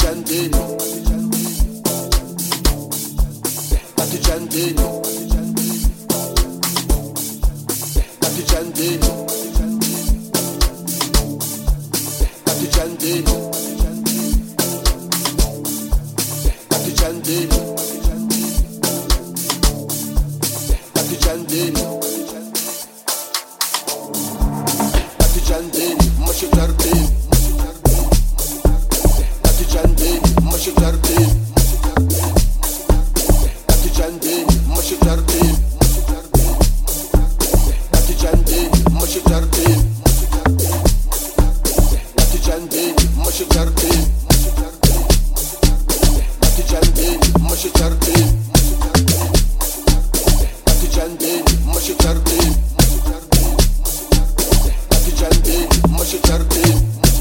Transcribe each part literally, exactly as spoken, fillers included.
Jandini, Ati Jandini, Ati Jandini, Ati Jandini, Ati Jandini, Ati Jandini, Ati Jandini, Moshi Jardini, Ati Jandini, Moshi Jardini, Ati Jandini, Moshi Jardini, Ati Jandini, Moshi Jardini, Ati Jandini, Moshi Jardini, Ati Jandini, Moshi Jardini, Ati Jandini, Moshi Jardini, Ati Jandini, Moshi Jardini.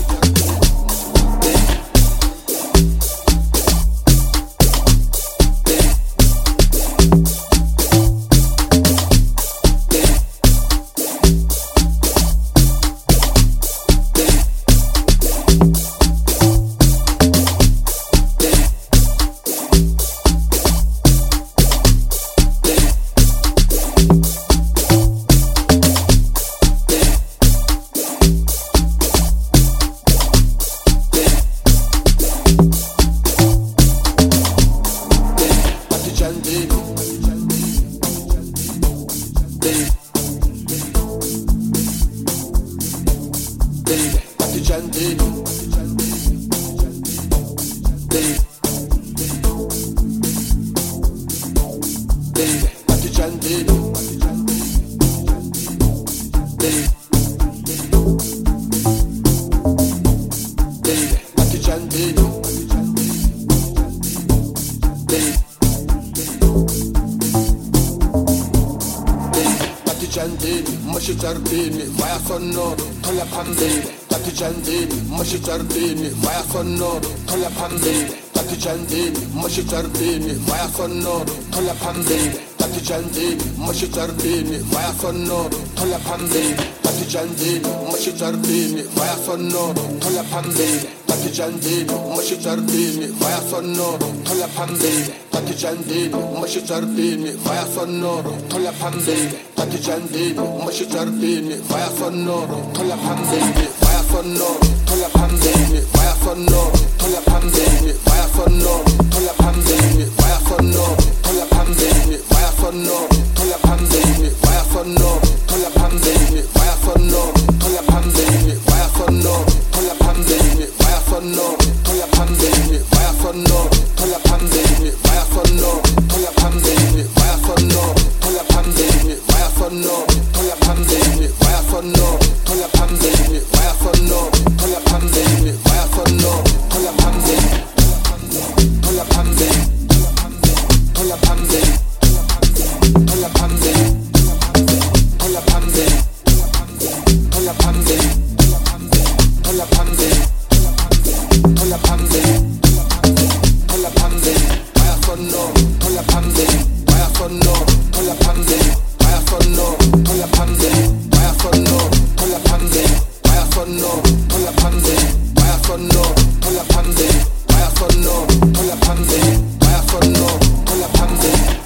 Moshi Jardini, vaya sonoro, tolla pandere, Tati Jandini, Moshi Jardini, vaya sonoro, tolla pandere, Tati Jandini, Moshi Jardini, vaya sonoro, tolla pandere, Tati Jandini, Moshi Jardini, vaya sonoro, tolla pandere, Tati Jandini, Moshi Jardini, vaya sonoro, tolla pandere, Tati Jandini, Moshi Jardini, vaya sonoro, tolla pandere, Tati Jandini, Moshi Jardini, vaya sonoro, tolla pandere, Tati Jandini, Moshi Jardini, vaya sonoro, tolla pandere, vaya sonoro, tolla pandere, vaya sonoro, tolla pandere, vaya sonoro, tolla pandere, vaya sonoro, tolla pandere, vaya sonoro, tolla pandere, vaya sonoro, tolla pandere, vaya sonoro, tolla pandere, vaya sonoro, tolla pandere, vaya sonoro, tolla pandere, vaya sonoro, tolla pandere, vaya sonoro, tolla pandere, vaya sonoro, tolla pandere, vaya sonoro, tolla pandere, vaya sonoro, tolla pandere, vaya sonoro, tolla pandere, vaya sonoro, tolla pandere, tolla pandere, tolla pandere, tolla pandere, tolla pandere, tolla pandere, tolla pandere, tolla pandere, tolla pandere, vaya sonoro, tolla pandere, vaya sonoro, tolla pandere, vaya sonoro, tolla pandere, vaya sonoro, tolla pandere, vaya sonoro, tolla pandere, vaya sonoro, tolla pandere, vaya sonoro, tolla pandere, vaya sonoro, tolla pandere.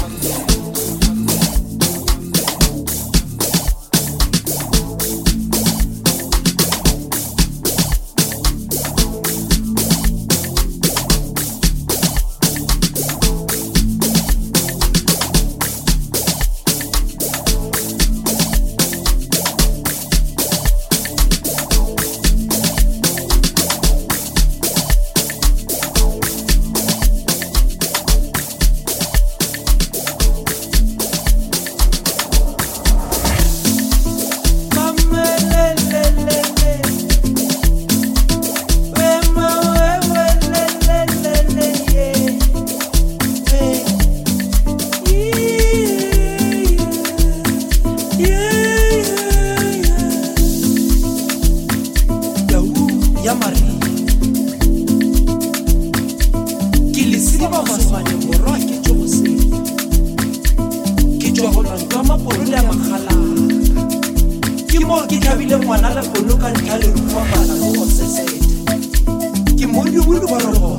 mo ke thabile ngwana le polo ka ntlha le rufa bana go sesete ke mo di bulu ba rogo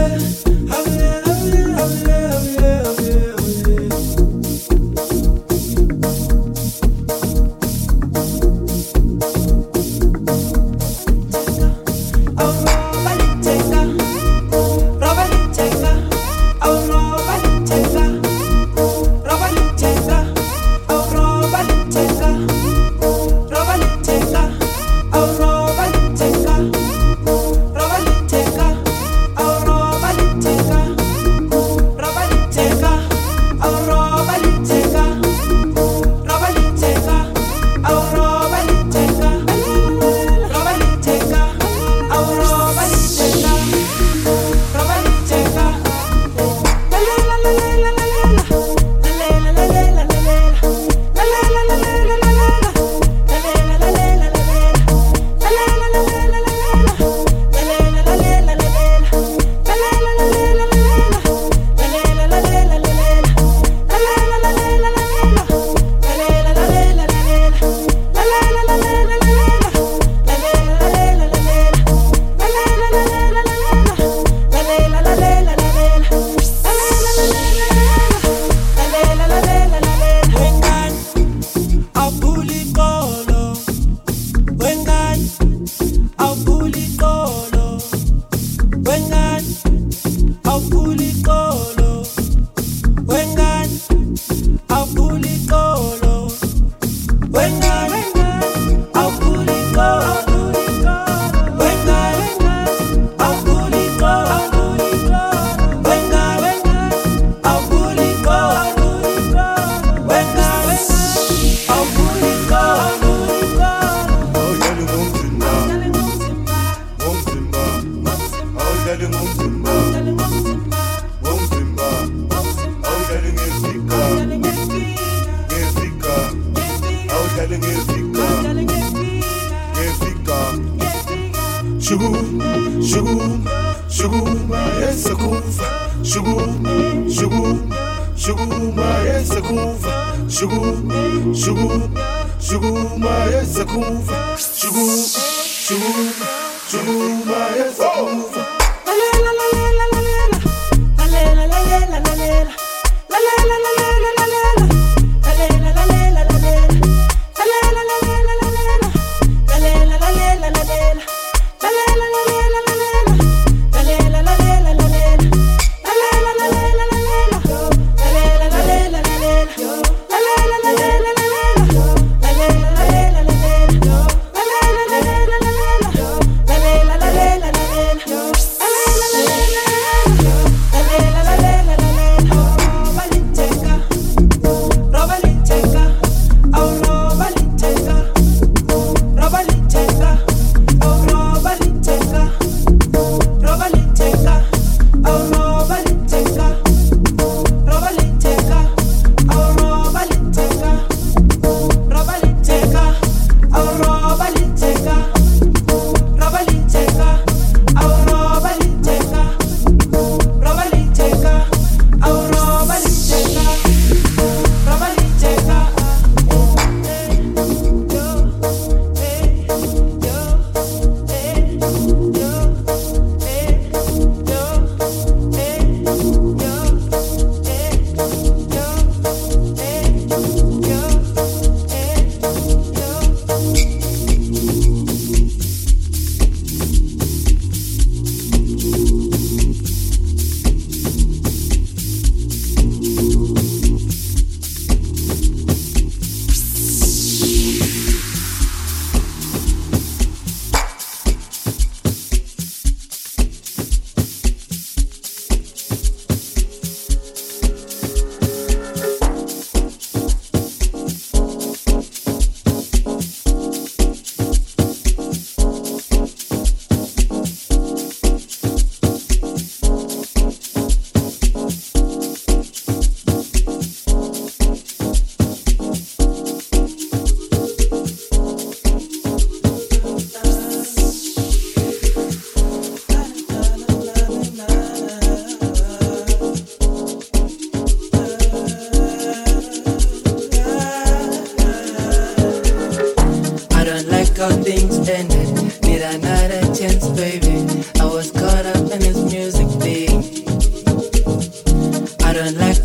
Yo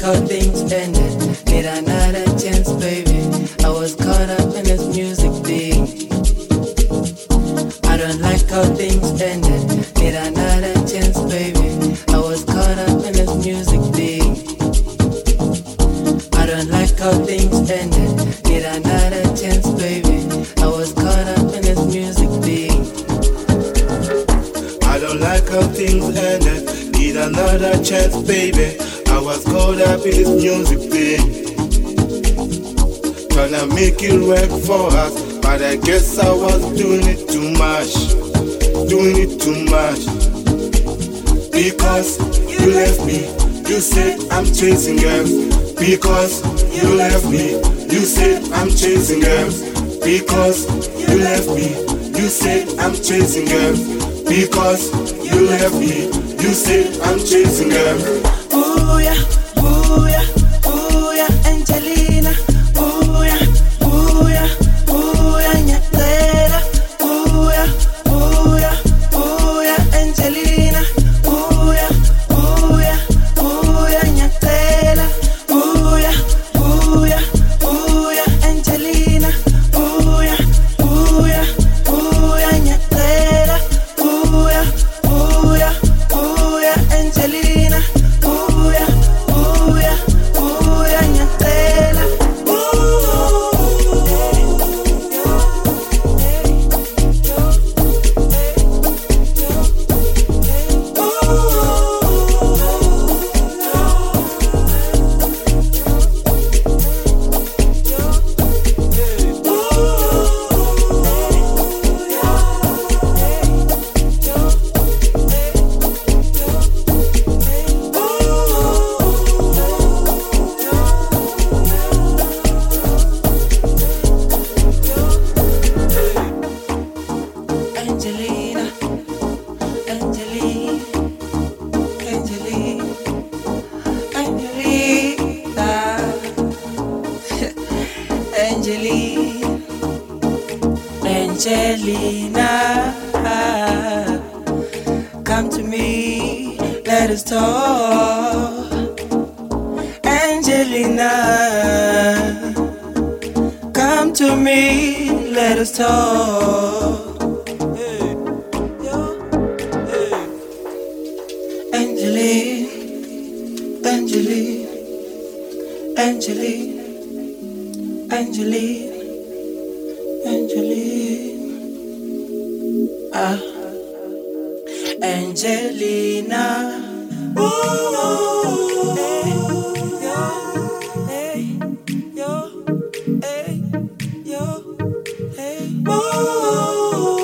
how things ended. Need another chance, baby. I was caught up in this music thing. I don't like how things ended. Need another chance, baby. I was caught up in this music thing. I don't like how things ended. Need another chance, baby. I was caught up in this music thing. I don't like how things ended. Need another chance, baby. I was caught up in this music thing. Tryna make it work for us, but I guess I was doing it too much. Doing it too much. Because you left me, you said I'm chasing girls. Because you left me, you said I'm chasing girls. Because you left me, you said I'm chasing girls. Because you left me, you said I'm chasing girls. Ooh yeah, ooh yeah, ooh yeah, Angelina. Ooh yeah, ooh yeah, ooh yeah, Nyatera. Ooh yeah, ooh yeah, ooh yeah, Angelina. Ooh yeah, ooh yeah, ooh yeah, Nyatera. Ooh yeah, ooh yeah, ooh yeah, Angelina. Ooh yeah, ooh yeah, ooh yeah, Nyatera. Ooh yeah, ooh yeah, ooh yeah, Angelina. Ooh yeah, ooh yeah, ooh yeah, Nyatera. Angelina, Angelina, Angelina, Angelina, Angelina, Angelina, come to me, let us talk. Angelina, come to me, let us talk. Angeline, Angeline, Angeline, Angeline, Angeline, ah, Angelina. Ooh, hey, yo, hey, yo, hey, yo, hey, ooh,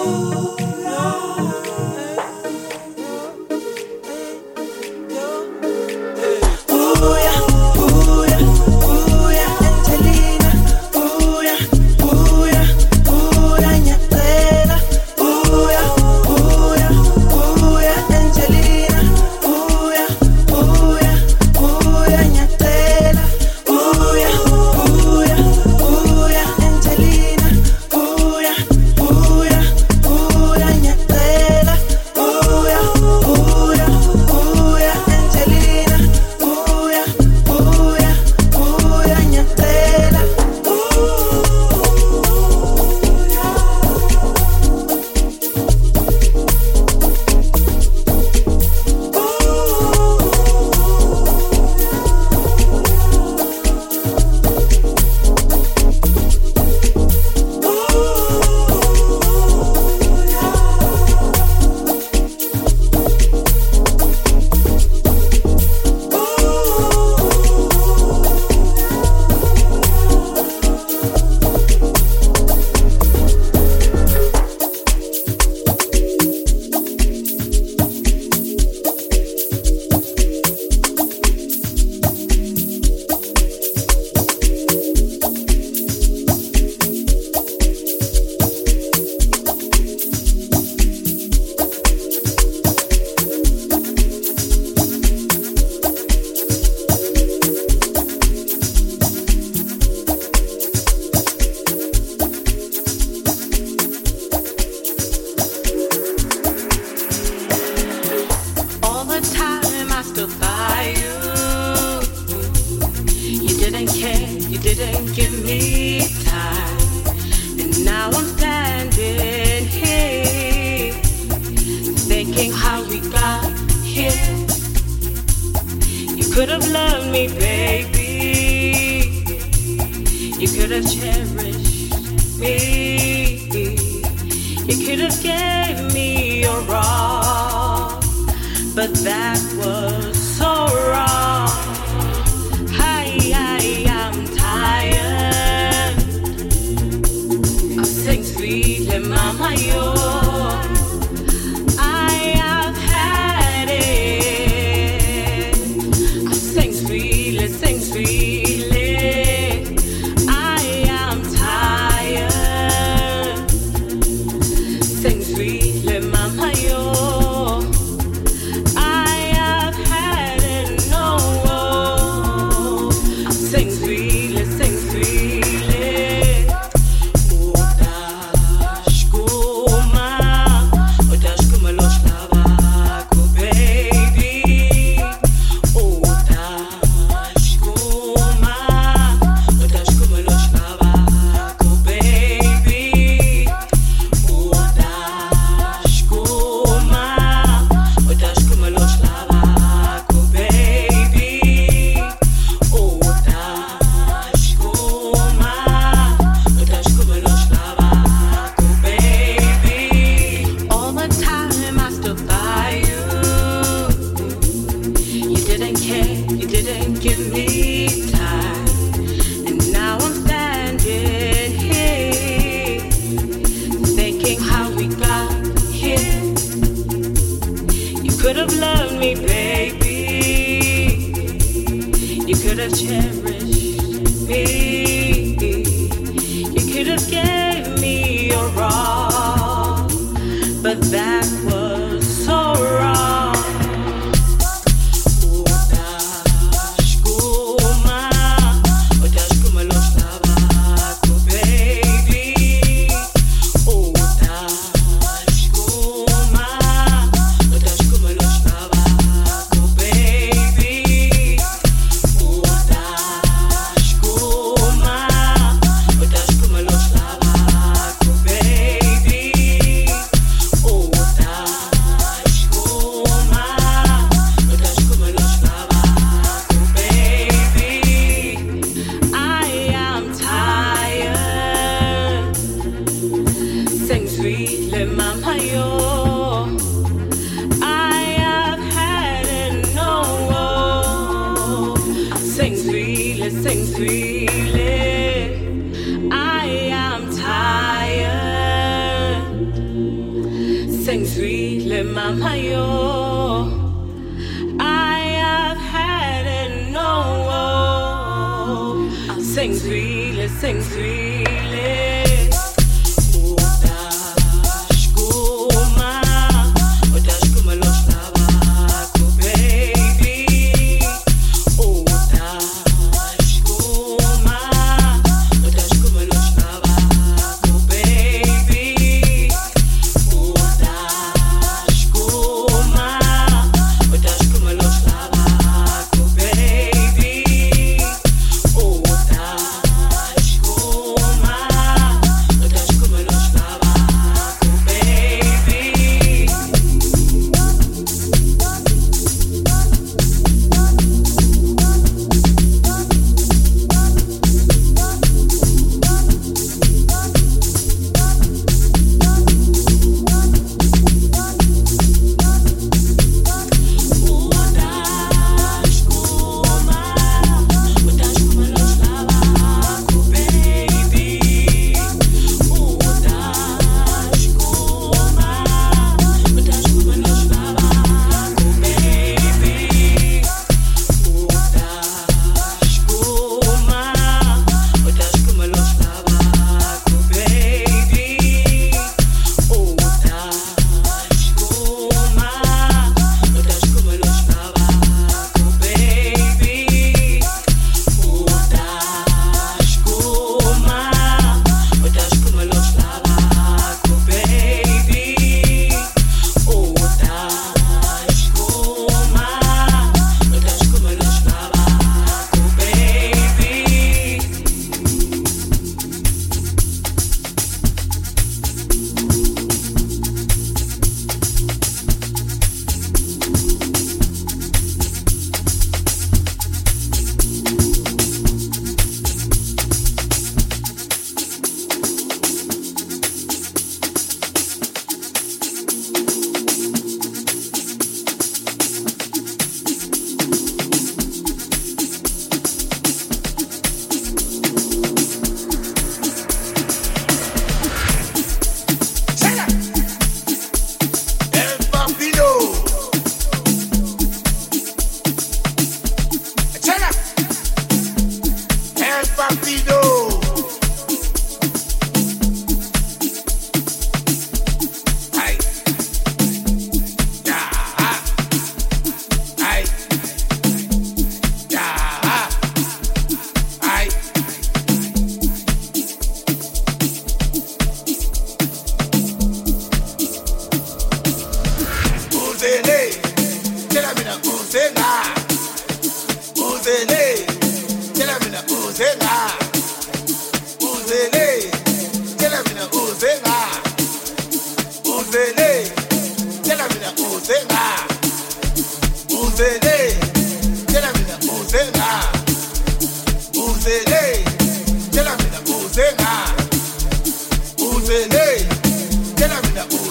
Ooh yeah, ooh yeah, ooh yeah, Angelina. Ooh yeah, ooh yeah, ooh yeah, Nyatera. Ooh yeah, ooh yeah, ooh yeah, Angelina. Ooh yeah, ooh yeah, ooh yeah, Nyatera. Ooh yeah, ooh yeah, ooh yeah, Angelina. Ooh yeah, ooh yeah, ooh yeah, Nyatera. Ooh yeah, ooh yeah, ooh yeah, Angelina. Ooh yeah, ooh yeah, ooh yeah, Nyatera. All the time I stood by you. didn't give me time, and now I'm standing here, thinking how we got here. You could have loved me, baby. You could have cherished me. You could have gave me your all, but that was so wrong. Hi, I am tired of saying sweetly, mama, yo. I have had it. I sing sweetly, sing sweetly. I am tired. Sing sweetly, mama, yo. I have had it, no. I sing sweetly, sing sweetly. Oh, dash kuma, oh dash kuma lo shlabako, baby. Oh, dash kuma, oh dash kuma lo shlabako, baby. Oh, dash kuma, oh dash kuma lo shlabako, baby. Oh, dash kuma, oh dash kuma lo shlabako, baby. All the time I stood by you, you didn't care, you didn't give me time, and now I'm standing here, thinking how we got here. You could have loved me, baby. You could have cherished me. You could have gave me your all, but that was so wrong. Oh, dash kuma, oh dash kuma lo shlabako, baby. Oh, dash kuma, oh dash kuma lo shlabako, baby. Oh, dash kuma, oh dash kuma lo shlabako, baby. Oh, dash kuma, oh dash kuma lo shlabako, baby. I am tired. Sing sweetly, mama, yo. I have had it, no. Sing sweetly, sing sweetly. I am tired. Sing sweetly, mama, yo. I have had it, no. Sing sweetly, sing sweetly. Oh, dash kuma, oh dash kuma lo shlabako, baby. Oh, dash kuma, oh dash kuma lo shlabako, baby. Oh, dash kuma, oh dash kuma lo shlabako, baby. Oh, dash kuma,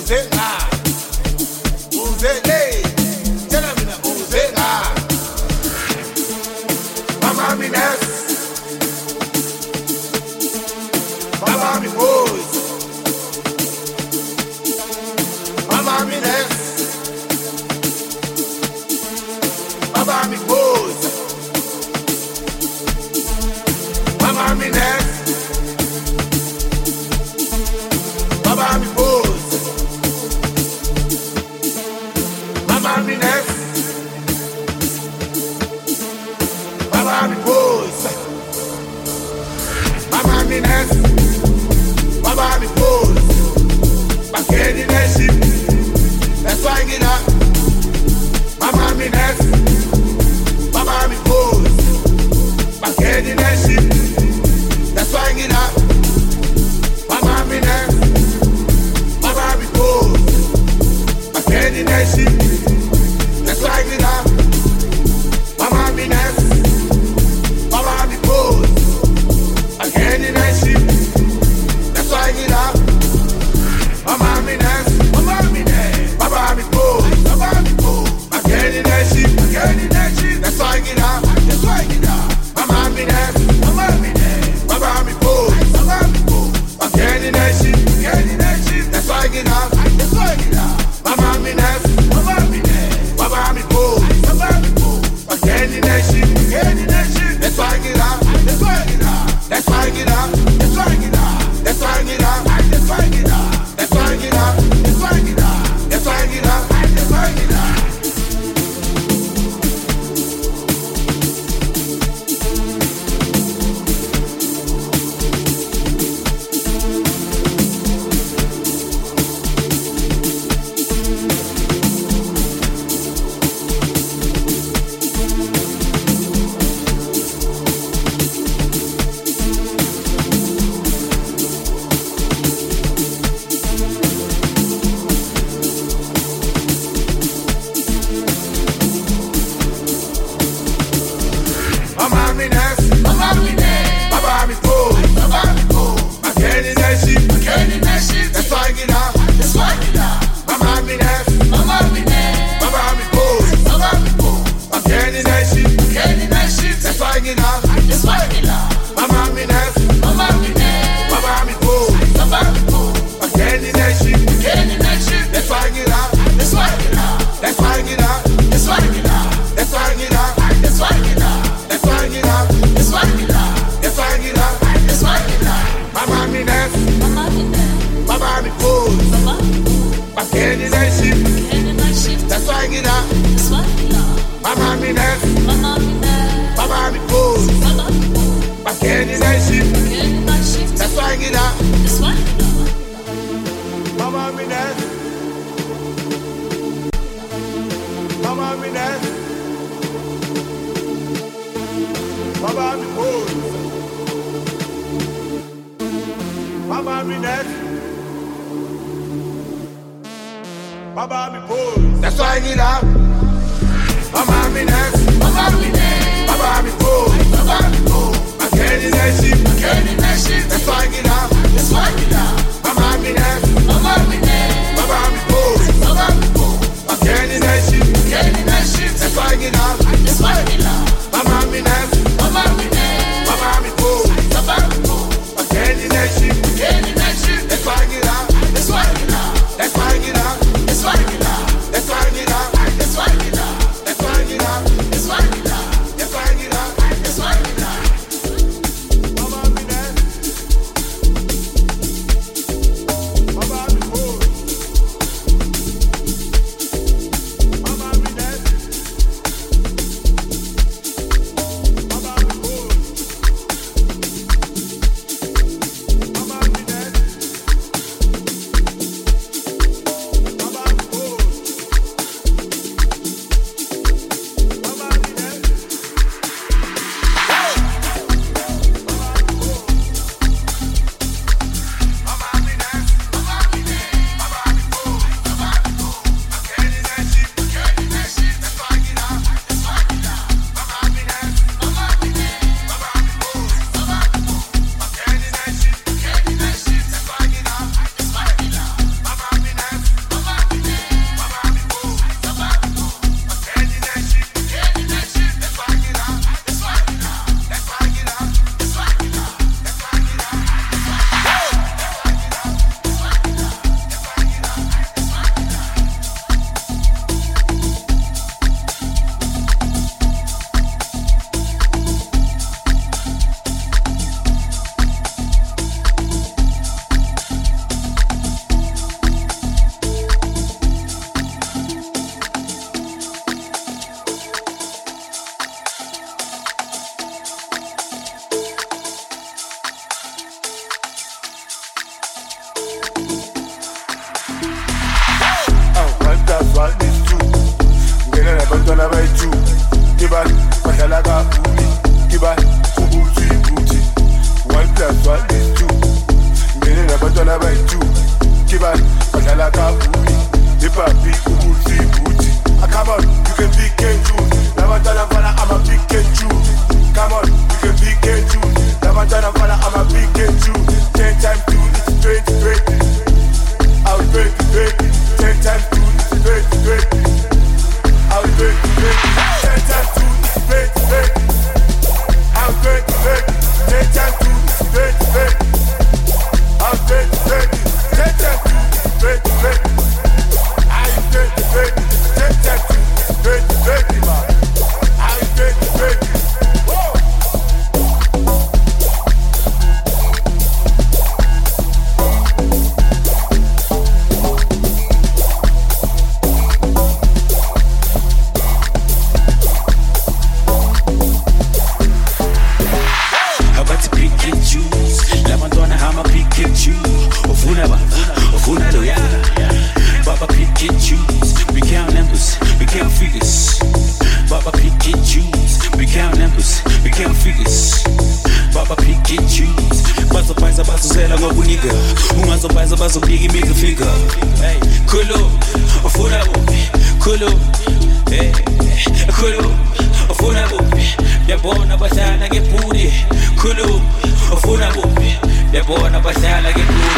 Let's find it out. get Jews. We count numbers, we count figures. Baba pick get Jews. Bazophaza bazozela ngokunika. Ungazophaza bazobika imiddle finger. Hey, khulu, ufuna kuphi? Khulu, hey, khulu, ufuna kuphi? Yabona bahlala ngebhudi. Khulu, ufuna kuphi? Yabona bahlala ngebhudi.